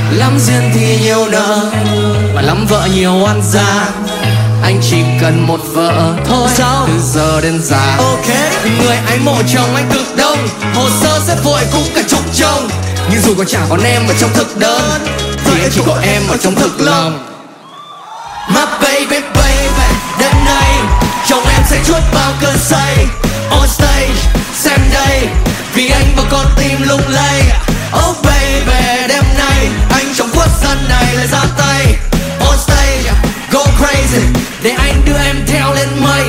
Lắm duyên thì nhiều nợ, mà lắm vợ nhiều oan gia. Anh chỉ cần một vợ thôi, sao? Từ giờ đến già. Ok. Người anh mộ chồng anh cực đông, hồ sơ xếp vội cũng cả chục chồng. Nhưng dù còn chả còn em ở trong thực đơn, thì anh chỉ có em ở trong thực lòng. My baby baby, đêm nay chồng em sẽ chuốt bao cơn say. On stage, xem đây, vì anh và con tim lung lay.